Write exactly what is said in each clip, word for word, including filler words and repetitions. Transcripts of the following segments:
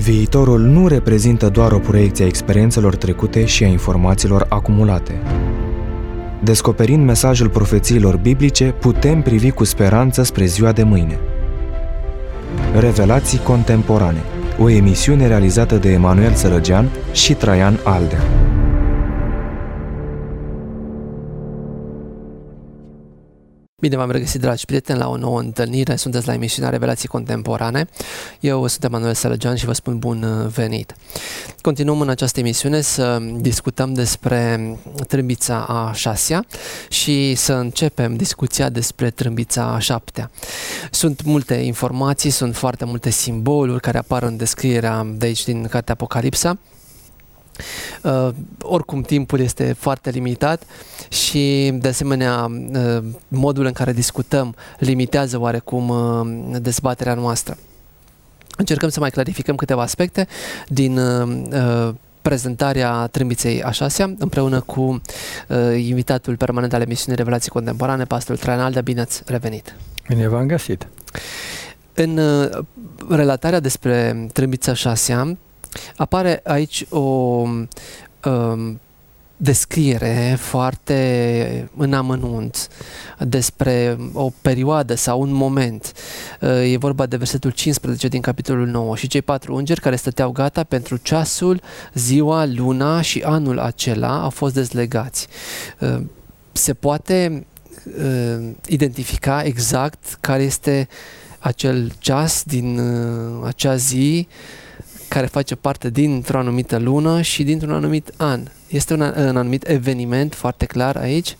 Viitorul nu reprezintă doar o proiecție a experiențelor trecute și a informațiilor acumulate. Descoperind mesajul profețiilor biblice, putem privi cu speranță spre ziua de mâine. Revelații contemporane, o emisiune realizată de Emanuel Sărăgean și Traian Aldea. Bine v-am regăsit, dragi prieteni, la o nouă întâlnire. Sunteți la emisiunea Revelații Contemporane. Eu sunt Emanuel Sărăgean și vă spun bun venit. Continuăm în această emisiune să discutăm despre trâmbița a șasea și să începem discuția despre trâmbița a șaptea. Sunt multe informații, sunt foarte multe simboluri care apar în descrierea de aici din cartea Apocalipsa. Uh, oricum timpul este foarte limitat și de asemenea uh, modul în care discutăm limitează oarecum uh, dezbaterea noastră. Încercăm să mai clarificăm câteva aspecte din uh, prezentarea trâmbiței a șasea împreună cu uh, invitatul permanent al emisiunii Revelații Contemporane, pastorul Traian Aldea. Bine ați revenit! Bine v-am găsit! În uh, relatarea despre trâmbița a șasea apare aici o um, descriere foarte în amănunt despre o perioadă sau un moment. E vorba de versetul cincisprezece din capitolul nouă. Și cei patru îngeri care stăteau gata pentru ceasul, ziua, luna și anul acela au fost dezlegați. Se poate identifica exact care este acel ceas din acea zi care face parte dintr-o anumită lună și dintr-un anumit an. Este un, un anumit eveniment foarte clar aici?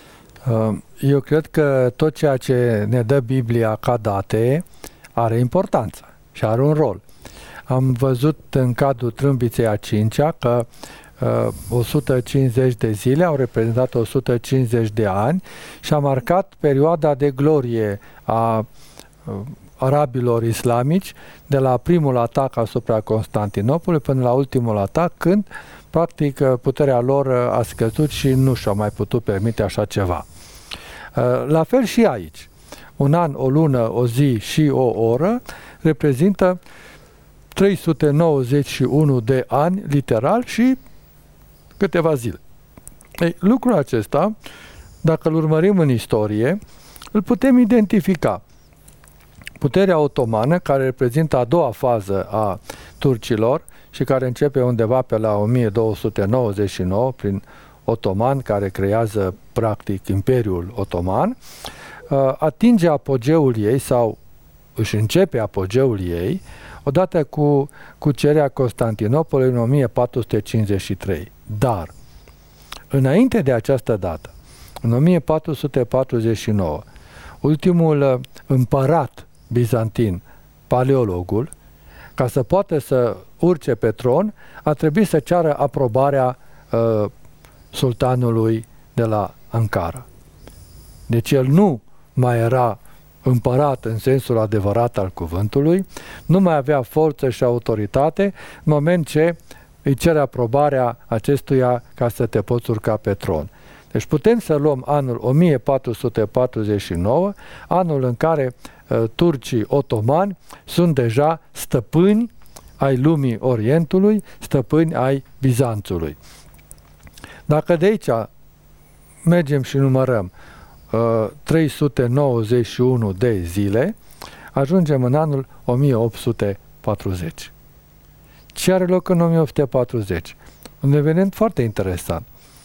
Eu cred că tot ceea ce ne dă Biblia ca date are importanță și are un rol. Am văzut în cadrul trâmbiței a cincea că uh, o sută cincizeci de zile au reprezentat o sută cincizeci de ani și a marcat perioada de glorie a uh, arabilor islamici, de la primul atac asupra Constantinopolului până la ultimul atac, când practic puterea lor a scăzut și nu și-au mai putut permite așa ceva. La fel și aici. Un an, o lună, o zi și o oră reprezintă trei sute nouăzeci și unu de ani, literal, și câteva zile. Ei, lucrul acesta, dacă îl urmărim în istorie, îl putem identifica. Puterea otomană, care reprezintă a doua fază a turcilor și care începe undeva pe la o mie două sute nouăzeci și nouă prin otoman, care creează practic Imperiul Otoman, atinge apogeul ei sau își începe apogeul ei odată cu cucerirea Constantinopolului în o mie patru sute cincizeci și trei. Dar, înainte de această dată, în o mie patru sute patruzeci și nouă, ultimul împărat bizantin, Paleologul, ca să poată să urce pe tron, a trebuit să ceară aprobarea uh, sultanului de la Ankara. Deci el nu mai era împărat în sensul adevărat al cuvântului, nu mai avea forță și autoritate în moment ce îi cere aprobarea acestuia ca să te poți urca pe tron. Deci putem să luăm anul o mie patru sute patruzeci și nouă, anul în care uh, turcii otomani sunt deja stăpâni ai lumii Orientului, stăpâni ai Bizanțului. Dacă de aici mergem și numărăm uh, trei sute nouăzeci și unu de zile, ajungem în anul o mie opt sute patruzeci. Ce are loc în o mie opt sute patruzeci? Un eveniment foarte interesant.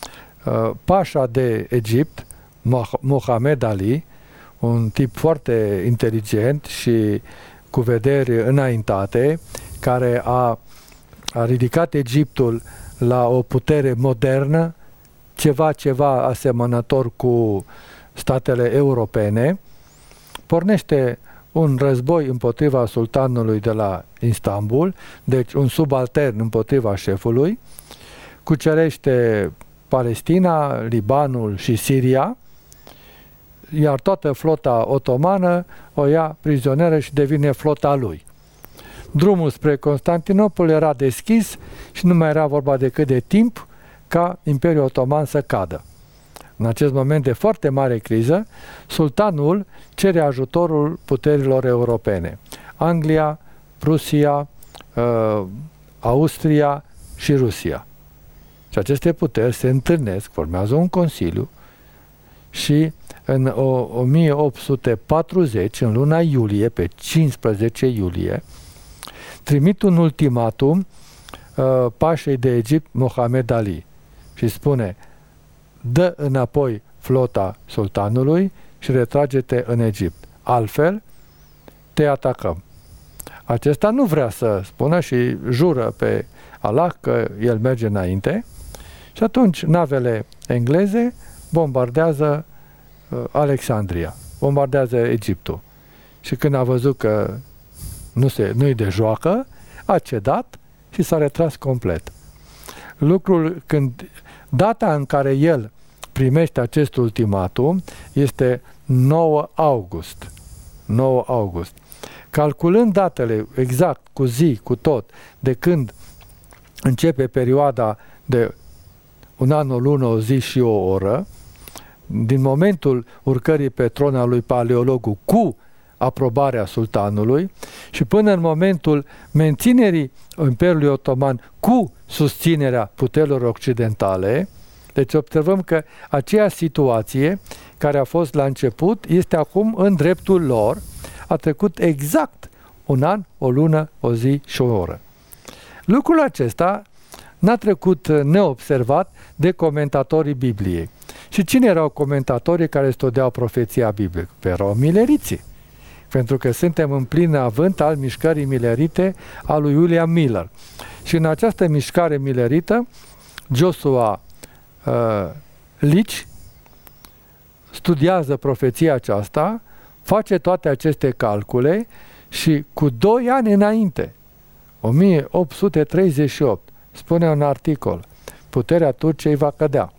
Pașa de Egipt, Mohamed Ali, un tip foarte inteligent și cu vederi înaintate, care a, a ridicat Egiptul la o putere modernă, ceva, ceva asemănător cu statele europene, pornește un război împotriva sultanului de la Istanbul, deci un subaltern împotriva șefului, cucerește Palestina, Libanul și Siria, iar toată flota otomană o ia prizonieră și devine flota lui. Drumul spre Constantinopol era deschis și nu mai era vorba decât de timp ca Imperiul Otoman să cadă. În acest moment de foarte mare criză, sultanul cere ajutorul puterilor europene. Anglia, Prusia, uh, Austria și Rusia. Și aceste puteri se întâlnesc, formează un consiliu și în o mie opt sute patruzeci, în luna iulie, pe cincisprezece iulie, trimit un ultimatum uh, pașei de Egipt Mohamed Ali și spune: dă înapoi flota sultanului și retrage-te în Egipt. Altfel, te atacăm. Acesta nu vrea să spună și jură pe Allah că el merge înainte și atunci navele engleze bombardează uh, Alexandria, bombardează Egiptul. Și când a văzut că nu se, nu-i de joacă, a cedat și s-a retras complet. Lucrul, când, data în care el primește acest ultimatum este nouă august. nouă august. Calculând datele exact, cu zi, cu tot, de când începe perioada de un an, o lună, o zi și o oră, din momentul urcării pe tron al lui Paleologu cu aprobarea sultanului și până în momentul menținerii Imperiului Otoman cu susținerea puterilor occidentale. Deci observăm că aceeași situație care a fost la început este acum în dreptul lor. A trecut exact un an, o lună, o zi și o oră. Lucrul acesta n-a trecut neobservat de comentatorii Bibliei. Și cine erau comentatorii care studiau profeția biblică? Erau mileriții. Pentru că suntem în plin avânt al mișcării milerite a lui William Miller. Și în această mișcare milerită, Joshua uh, Leach studiază profeția aceasta, face toate aceste calcule și cu doi ani înainte, o mie opt sute treizeci și opt, spune un articol, puterea Turciei va cădea.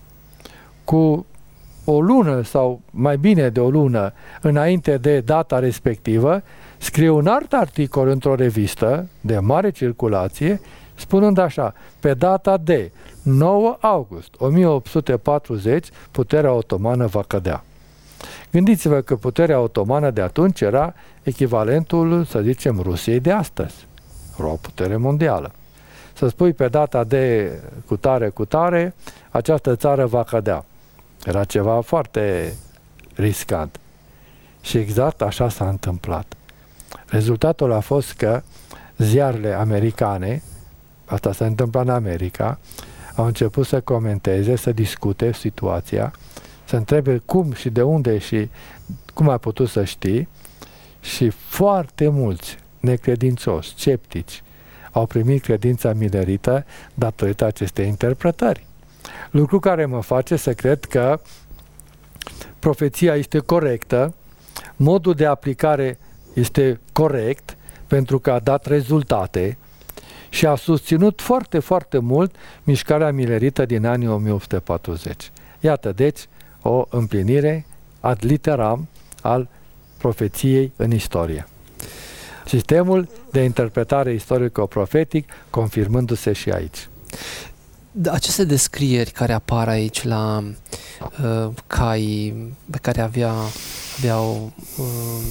Cu o lună sau mai bine de o lună înainte de data respectivă, scrie un alt articol într-o revistă de mare circulație, spunând așa: pe data de nouă august o mie opt sute patruzeci, puterea otomană va cădea. Gândiți-vă că puterea otomană de atunci era echivalentul, să zicem, Rusiei de astăzi. Era o putere mondială. Să spui pe data de cutare, cutare, această țară va cădea. Era ceva foarte riscant. Și exact așa s-a întâmplat. Rezultatul a fost că ziarele americane, asta se întâmplă în America, au început să comenteze, să discute situația, să întrebe cum și de unde și cum a putut să știi, și foarte mulți necredincioși, sceptici, au primit credința milerită datorită acestei interpretări. Lucru care mă face să cred că profeția este corectă, modul de aplicare este corect, pentru că a dat rezultate și a susținut foarte, foarte mult mișcarea milerită din anii o mie opt sute patruzeci. Iată, deci, o împlinire ad literam al profeției în istorie. Sistemul de interpretare istorico-profetic confirmându-se și aici. Aceste descrieri care apar aici la uh, cai pe care avea, aveau uh,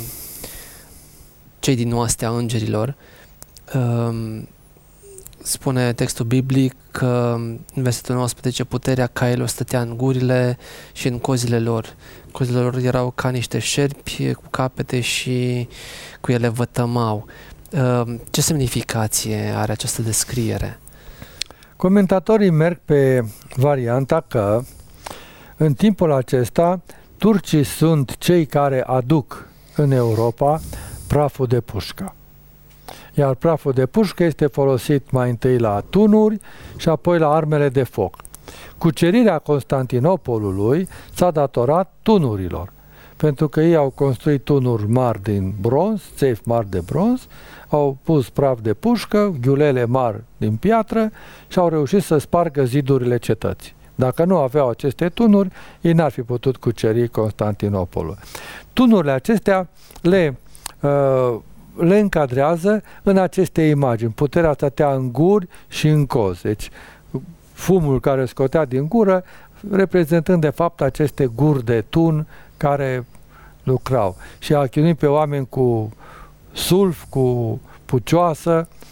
cei din oastea îngerilor, uh, spune textul biblic că în versetul nouăsprezece puterea cailor stătea în gurile și în cozile lor. Cozile lor erau ca niște șerpi cu capete și cu ele vătămau. Uh, ce semnificație are această descriere? Comentatorii merg pe varianta că în timpul acesta turcii sunt cei care aduc în Europa praful de pușcă. Iar praful de pușcă este folosit mai întâi la tunuri și apoi la armele de foc. Cucerirea Constantinopolului s-a datorat tunurilor, pentru că ei au construit tunuri mari din bronz, țevi mari de bronz, au pus praf de pușcă, ghiulele mari din piatră și au reușit să spargă zidurile cetății. Dacă nu aveau aceste tunuri, ei n-ar fi putut cuceri Constantinopolul. Tunurile acestea le, uh, le încadrează în aceste imagini. Puterea stătea în guri și în cozi. Deci fumul care scotea din gură, reprezentând de fapt aceste guri de tun care lucrau. Și a chinuit pe oameni cu sulf, cu pucioasă,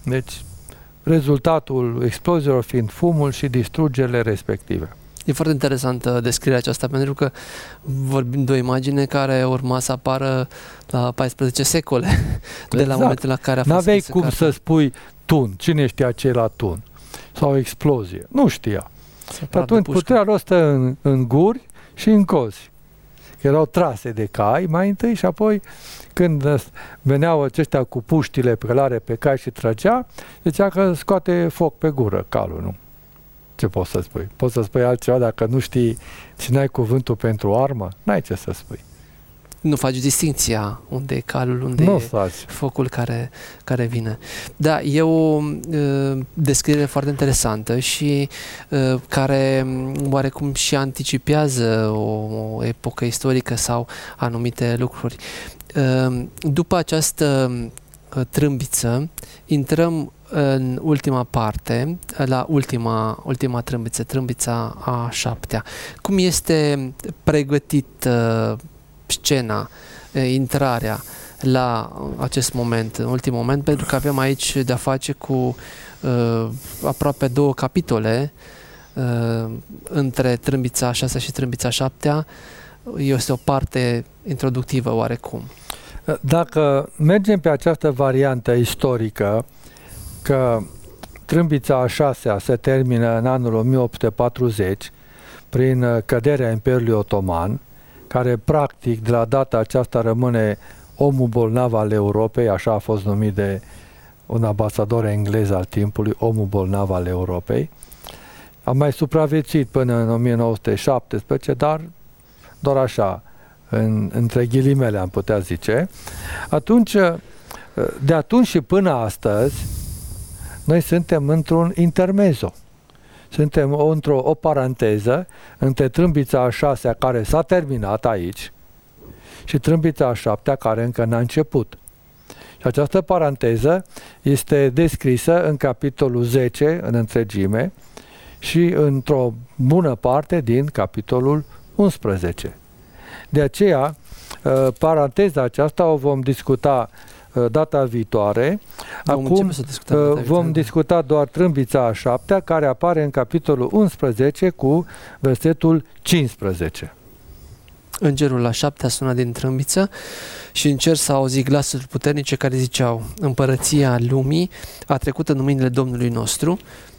Deci, rezultatul exploziilor fiind fumul și distrugerile respective. E foarte interesantă descrierea aceasta, pentru că vorbim de o imagine care urma să apară la paisprezece secole, exact. de la momentul la care a fost N-aveai cum carte. să spui tun. Cine știa ce era tun? Sau explozie. Nu știa. Atunci puterea lor stă în, în guri și în cozi. Erau trase de cai mai întâi și apoi când veneau aceștia cu puștile pe călare pe cai și trăgea, zicea că scoate foc pe gură calul, nu? Ce poți să spui? Poți să spui altceva dacă nu știi și n-ai cuvântul pentru armă? N-ai ce să spui. Nu faci distinția unde e calul, unde nu e faci. focul care, care vine. Da, e o uh, descriere foarte interesantă și uh, care oarecum și anticipează o, o epocă istorică sau anumite lucruri. Uh, după această uh, trâmbiță, intrăm în ultima parte, la ultima, ultima trâmbiță, trâmbița a șaptea. Cum este pregătit uh, scena, uh, intrarea la acest moment, în ultimul moment, pentru că avem aici de-a face cu uh, aproape două capitole uh, între trâmbița a șasea și trâmbița a șaptea. Este o parte introductivă oarecum. Dacă mergem pe această variantă istorică, că trâmbița a șasea se termină în anul o mie opt sute patruzeci prin căderea Imperiului Otoman, care practic de la data aceasta rămâne omul bolnav al Europei, așa a fost numit de un ambasador englez al timpului, omul bolnav al Europei. A mai supraviețuit până în o mie nouă sute șaptesprezece, dar doar așa, în, între ghilimele am putea zice. Atunci, de atunci și până astăzi, noi suntem într-un intermezzo. Suntem într-o o paranteză între trâmbița a șasea care s-a terminat aici și trâmbița a șaptea care încă n-a început. Și această paranteză este descrisă în capitolul zece în întregime și într-o bună parte din capitolul unsprezece. De aceea, paranteza aceasta o vom discuta data viitoare. Vom Acum discuta vom viitoare. discuta doar trâmbița a șaptea, care apare în capitolul unsprezece cu versetul cincisprezece. Îngerul la șaptea sună din trâmbiță și în cer s-au auzit glasuri puternice care ziceau: împărăția lumii a trecut în mâinile Domnului nostru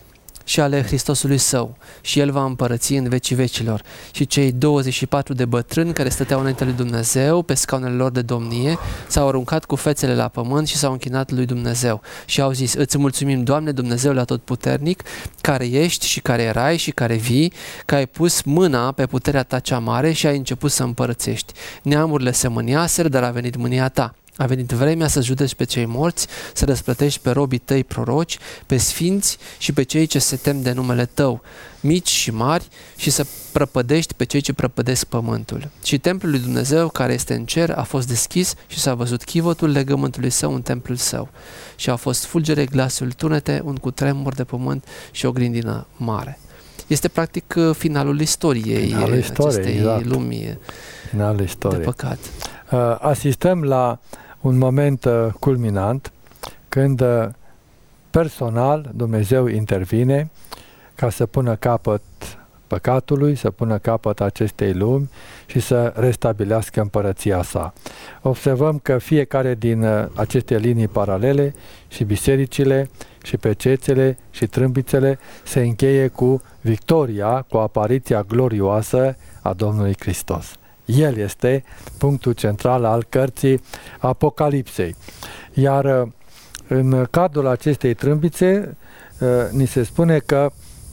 și ale Hristosului Său, și El va împărăți în vecii vecilor. Și cei douăzeci și patru de bătrâni care stăteau înainte lui Dumnezeu pe scaunele lor de domnie s-au aruncat cu fețele la pământ și s-au închinat lui Dumnezeu și au zis: îți mulțumim, Doamne, Dumnezeule atotputernic, care ești și care erai și care vii, că ai pus mâna pe puterea ta cea mare și ai început să împărățești. Neamurile se mâniaseră, dar a venit mânia ta. A venit vremea să judeci pe cei morți, să răsplătești pe robii tăi proroci, pe sfinți și pe cei ce se tem de numele tău, mici și mari, și să prăpădești pe cei ce prăpădesc pământul. Și templul lui Dumnezeu care este în cer a fost deschis și s-a văzut chivotul legământului său în templul său. Și a fost fulgere, glasul, tunete, un cutremur de pământ și o grindină mare. Este practic finalul istoriei, finalul istoriei acestei exact. lumii finalul istoriei. de păcat. Uh, asistăm la un moment uh, culminant când uh, personal Dumnezeu intervine ca să pună capăt păcatului, să pună capăt acestei lumi și să restabilească împărăția sa. Observăm că fiecare din uh, aceste linii paralele, și bisericile, și pecețele, și trâmbițele, se încheie cu victoria, cu apariția glorioasă a Domnului Hristos. El este punctul central al cărții Apocalipsei. Iar în cadrul acestei trâmbițe ni se spune că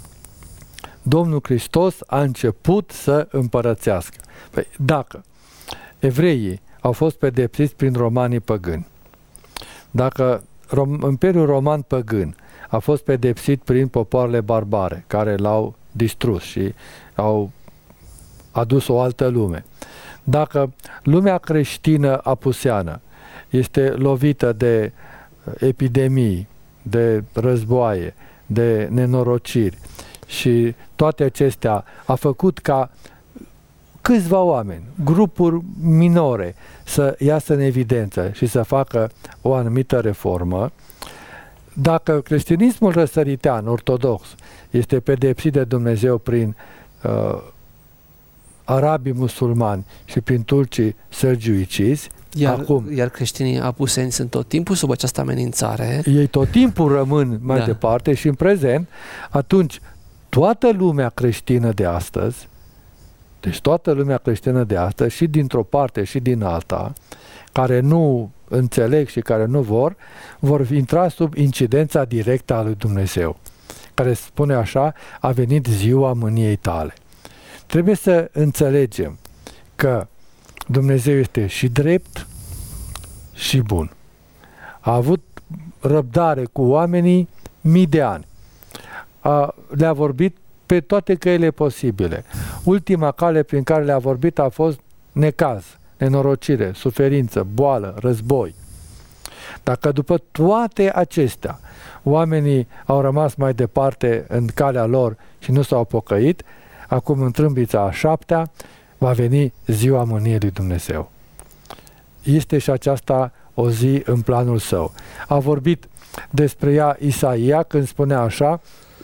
Domnul Hristos a început să împărățească. Păi, dacă evreii au fost pedepsiți prin romanii păgâni, dacă Rom- Imperiul Roman păgân a fost pedepsit prin popoarele barbare care l-au distrus și au adus o altă lume, dacă lumea creștină apuseană este lovită de epidemii, de războaie, de nenorociri și toate acestea a făcut ca câțiva oameni, grupuri minore, să iasă în evidență și să facă o anumită reformă, dacă creștinismul răsăritean, ortodox, este pedepsit de Dumnezeu prin uh, arabii musulmani și prin turcii sărgiuicizi, Iar, acum, iar creștinii apuseni sunt tot timpul sub această amenințare. Ei tot timpul rămân mai da. departe și în prezent, atunci toată lumea creștină de astăzi, deci toată lumea creștină de astăzi, și dintr-o parte și din alta, care nu înțeleg și care nu vor, vor intra sub incidența directă a lui Dumnezeu, care spune așa: a venit ziua mâniei tale. Trebuie să înțelegem că Dumnezeu este și drept și bun. A avut răbdare cu oamenii mii de ani. A, le-a vorbit pe toate căile posibile. Ultima cale prin care le-a vorbit a fost necaz, nenorocire, suferință, boală, război. Dacă după toate acestea oamenii au rămas mai departe în calea lor și nu s-au pocăit, acum în trâmbița a șaptea va veni ziua mâniei lui Dumnezeu. Este și aceasta o zi în planul său. A vorbit despre ea Isaia când spunea așa: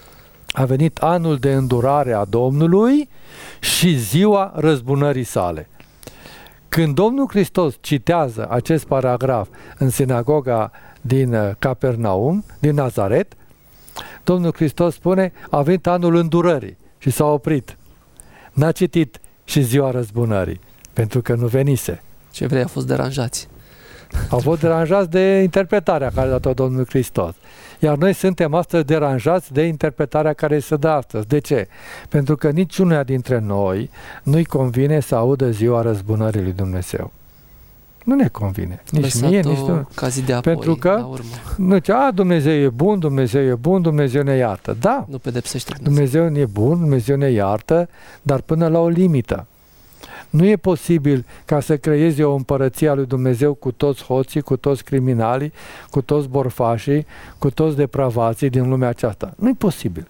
a venit anul de îndurare a Domnului și ziua răzbunării sale. Când Domnul Hristos citează acest paragraf în sinagoga din Capernaum, din Nazaret, Domnul Hristos spune: a venit anul îndurării și s-a oprit. N-a citit și ziua răzbunării, pentru că nu venise. Ce vrei, au fost deranjați. Au fost deranjați de interpretarea care a dat-o Domnul Hristos. Iar noi suntem astăzi deranjați de interpretarea care se dă astăzi. De ce? Pentru că niciunul dintre noi nu-i convine să audă ziua răzbunării lui Dumnezeu. Nu ne convine. Nici Lăsat mie, nici nu. Ca zi de apoi, pentru că la urmă. nu zice: a, Dumnezeu e bun, Dumnezeu e bun, Dumnezeu ne iartă. Da, Nu pedepsește Dumnezeu. Dumnezeu e bun, Dumnezeu ne iartă, dar până la o limită. Nu e posibil ca să creezi o împărăție a lui Dumnezeu cu toți hoții, cu toți criminalii, cu toți borfașii, cu toți depravații din lumea aceasta. Nu e posibil.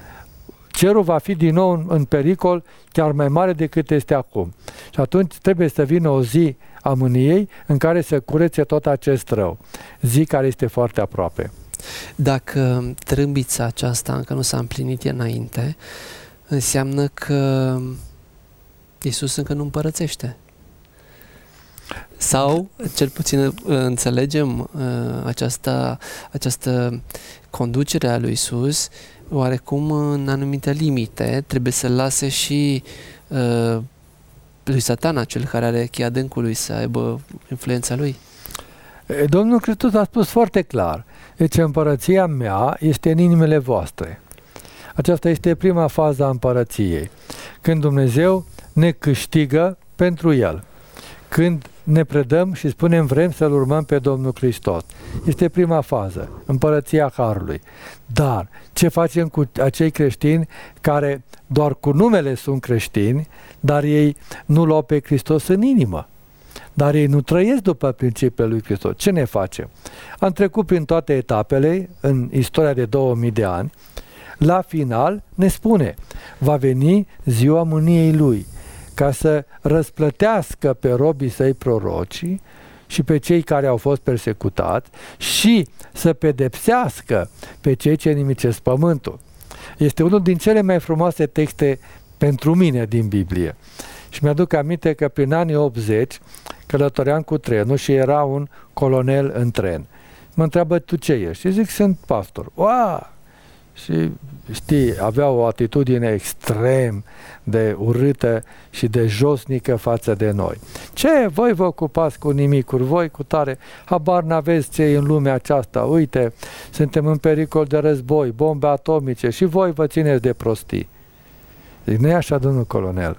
Cerul va fi din nou în, în pericol chiar mai mare decât este acum. Și atunci trebuie să vină o zi a mâniei în care să curețe tot acest rău. Zi care este foarte aproape. Dacă trâmbița aceasta încă nu s-a împlinit înainte, înseamnă că Iisus încă nu împărățește. Sau, cel puțin înțelegem uh, această, această conducere a lui Iisus oarecum în anumite limite. Trebuie să lase și uh, lui Satana, cel care are cheia adâncului, să aibă influența lui. Domnul Hristos a spus foarte clar: deci împărăția mea este în inimile voastre. Aceasta este prima fază a împărăției. Când Dumnezeu ne câștigă pentru El. Când ne predăm și spunem vrem să-L urmăm pe Domnul Hristos. Este prima fază, împărăția Harului. Dar ce facem cu acei creștini care doar cu numele sunt creștini, dar ei nu l-au pe Hristos în inimă? Dar ei nu trăiesc după principiile lui Hristos. Ce ne facem? Am trecut prin toate etapele în istoria de două mii de ani. La final ne spune: va veni ziua mâniei Lui, ca să răsplătească pe robii săi prorocii și pe cei care au fost persecutați și să pedepsească pe cei ce nimicesc pământul. Este unul din cele mai frumoase texte pentru mine din Biblie. Și mi-aduc aminte că prin anii optzeci călătoream cu trenul și era un colonel în tren. Mă întreabă: tu ce ești? Și zic: sunt pastor. Wow! Și știi, avea o atitudine extrem de urâtă și de josnică față de noi. Ce? Voi vă ocupați cu nimicuri, voi cu tare, habar n-aveți ce e în lumea aceasta, uite, suntem în pericol de război, bombe atomice și voi vă țineți de prostii. Zic: nu e așa, domnul colonel.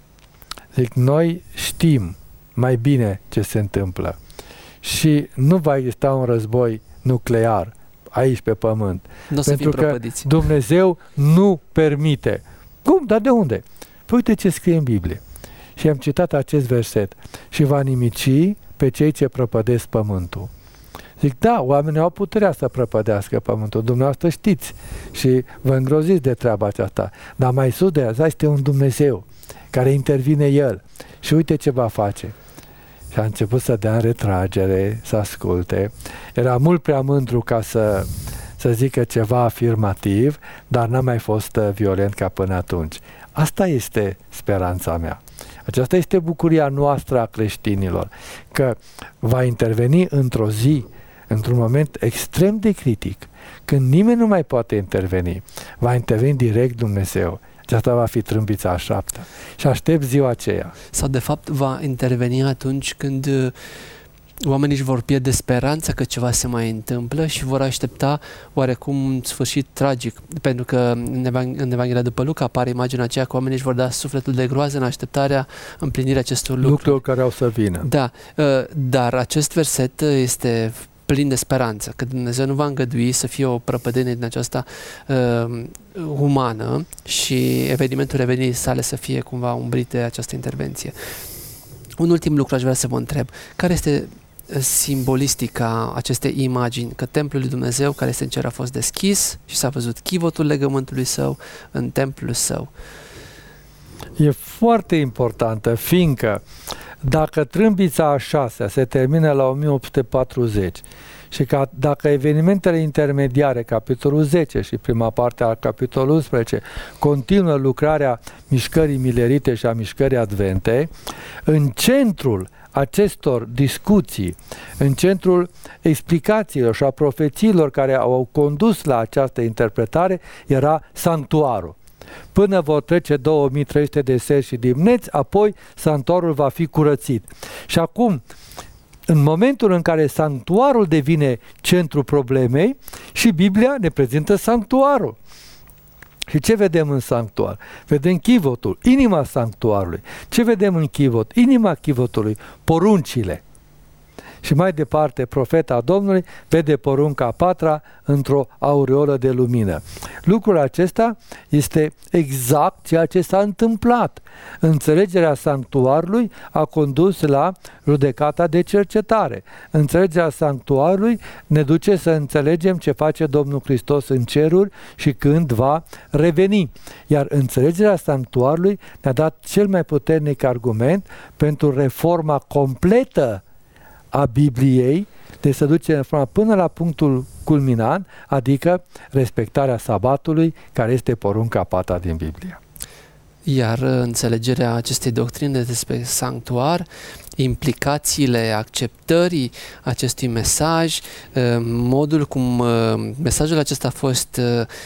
Zic: noi știm mai bine ce se întâmplă și nu va exista un război nuclear aici pe pământ. Nu pentru că Dumnezeu nu permite. Cum? Dar de unde? Păi uite ce scrie în Biblie. Și am citat acest verset: și va nimici pe cei ce prăpădesc pământul. Zic: da, oamenii au puterea să prăpădească pământul, dumneavoastră știți și vă îngroziți de treaba aceasta, dar mai sus de asta este un Dumnezeu care intervine El și uite ce va face. Și a început să dea în retragere, să asculte. Era mult prea mândru ca să, să zică ceva afirmativ, dar n-a mai fost violent ca până atunci. Asta este speranța mea. Aceasta este bucuria noastră a creștinilor, că va interveni într-o zi, într-un moment extrem de critic, când nimeni nu mai poate interveni, va interveni direct Dumnezeu. Aceasta va fi trâmbița a șaptea. Și aștept ziua aceea. Sau de fapt va interveni atunci când uh, oamenii își vor pierde speranța că ceva se mai întâmplă și vor aștepta oarecum un sfârșit tragic. Pentru că în, Evang- în Evanghelia după Luca apare imaginea aceea că oamenii își vor da sufletul de groază în așteptarea împlinirii acestor lucruri. Lucruri care au să vină. Da, uh, dar acest verset este plin de speranță, că Dumnezeu nu va îngădui să fie o prăpădenie din aceasta uh, umană și evenimentul revenirii sale să fie cumva umbrit de această intervenție. Un ultim lucru aș vrea să vă întreb. Care este simbolistica acestei imagini? Că templul lui Dumnezeu, care este în cer, a fost deschis și s-a văzut chivotul legământului său în templul său. E foarte importantă, fiindcă dacă trâmbița a șasea se termină la o mie opt sute patruzeci și că dacă evenimentele intermediare, capitolul zece și prima parte a capitolului unsprezece, continuă lucrarea mișcării milerite și a mișcării advente, în centrul acestor discuții, în centrul explicațiilor și a profețiilor care au condus la această interpretare, era sanctuarul. Până vor trece două mii trei sute de seri și dimneți, apoi sanctuarul va fi curățit. Și acum, în momentul în care sanctuarul devine centrul problemei, și Biblia ne prezintă sanctuarul. Și ce vedem în sanctuar? Vedem chivotul, inima sanctuarului. Ce vedem în chivot? Inima chivotului, poruncile. Și mai departe, profeta Domnului vede porunca a patra într-o aureolă de lumină. Lucrul acesta este exact ceea ce s-a întâmplat. Înțelegerea sanctuarului a condus la judecata de cercetare. Înțelegerea sanctuarului ne duce să înțelegem ce face Domnul Hristos în ceruri și când va reveni. Iar înțelegerea sanctuarului ne-a dat cel mai puternic argument pentru reforma completă a Bibliei, de să duce reforma până la punctul culminant, adică respectarea sabatului, care este porunca a patra din Biblie. Iar înțelegerea acestei doctrine despre sanctuar, implicațiile acceptării acestui mesaj, modul cum mesajul acesta a fost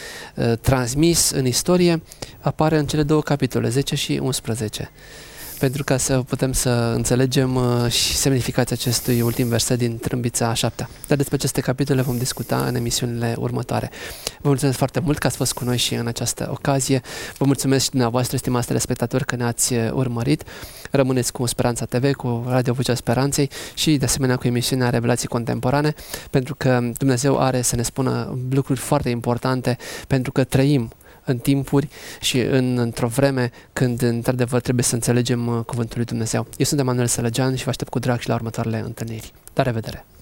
transmis în istorie, apare în cele două capitole, zece și unsprezece. Pentru ca să putem să înțelegem uh, și semnificația acestui ultim verset din trâmbița a șaptea. Dar despre aceste capitole vom discuta în emisiunile următoare. Vă mulțumesc foarte mult că ați fost cu noi și în această ocazie. Vă mulțumesc și dumneavoastră, stimați telespectatori, că ne-ați urmărit. Rămâneți cu Speranța T V, cu Radio Vocea Speranței și de asemenea cu emisiunea Revelații Contemporane, pentru că Dumnezeu are să ne spună lucruri foarte importante, pentru că trăim în timpuri și în, într-o vreme când într-adevăr trebuie să înțelegem uh, Cuvântul lui Dumnezeu. Eu sunt Emanuel Sălăgean și vă aștept cu drag și la următoarele întâlniri. La revedere!